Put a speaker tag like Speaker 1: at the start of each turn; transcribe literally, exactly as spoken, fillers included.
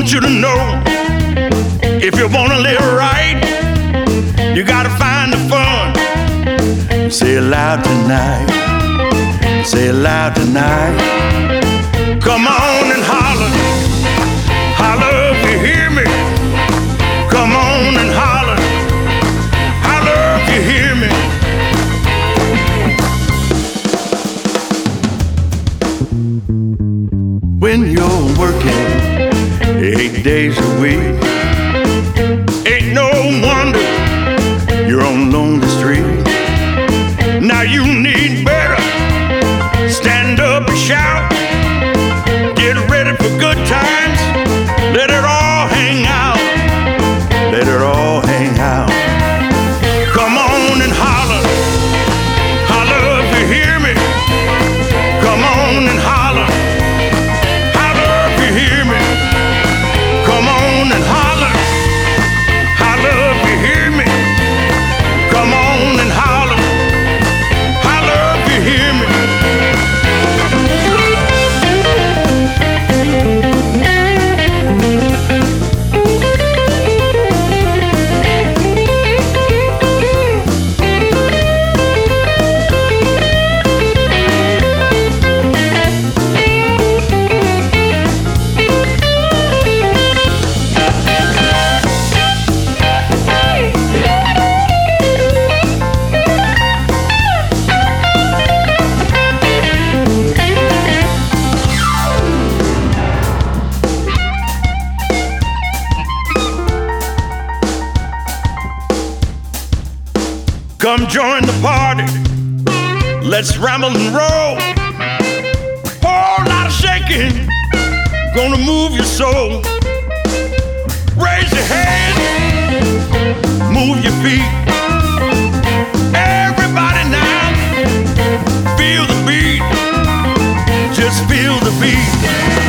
Speaker 1: want you to know, if you wanna live right, you gotta find the fun. Say it loud tonight, say it loud tonight. Come on and holler, holler if you hear me. Come on and holler, holler if you hear me. When you're working eight days a week, ain't no wonder you're on lonely street. Now you need better, stand up and shout. Get ready for good times, let it all hang out, let it all hang out. Come on and holler, holler if you hear me. Come on and holler, holler if you hear me. Come on and holler, holler if you hear me. Come on and holler, holler if you hear me. Come join the party, let's ramble and roll. Whole lot of shaking, gonna move your soul. Raise your hands, move your feet. Everybody now, feel the beat, just feel the beat.